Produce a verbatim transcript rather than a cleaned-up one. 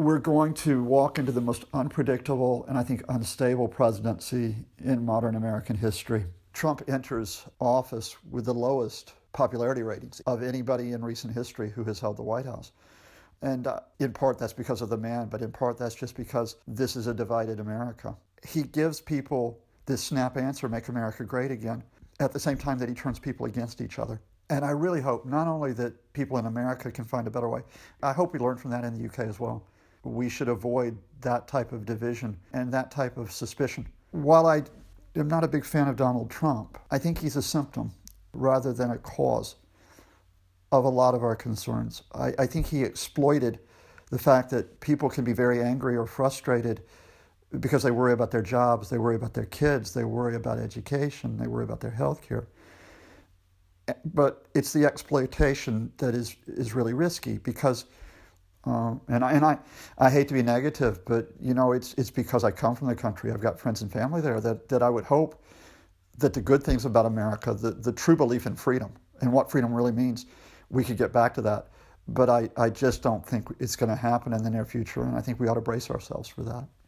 we're going to walk into the most unpredictable and I think unstable presidency in modern American history. Trump enters office with the lowest popularity ratings of anybody in recent history who has held the White House. And uh, in part that's because of the man, but in part that's just because this is a divided America. He gives people this snap answer, make America great again, at the same time that he turns people against each other. And I really hope not only that people in America can find a better way, I hope we learn from that in the U K as well. We should avoid that type of division and that type of suspicion. While I am not a big fan of Donald Trump, I think he's a symptom rather than a cause of a lot of our concerns. I, I think he exploited the fact that people can be very angry or frustrated because they worry about their jobs, they worry about their kids, they worry about education, they worry about their health care. But it's the exploitation that is, is really risky because, um, and, I, and I, I hate to be negative, but you know, it's, it's because I come from the country, I've got friends and family there, that, that I would hope that the good things about America, the, the true belief in freedom and what freedom really means, we could get back to that. But I, I just don't think it's going to happen in the near future, and I think we ought to brace ourselves for that.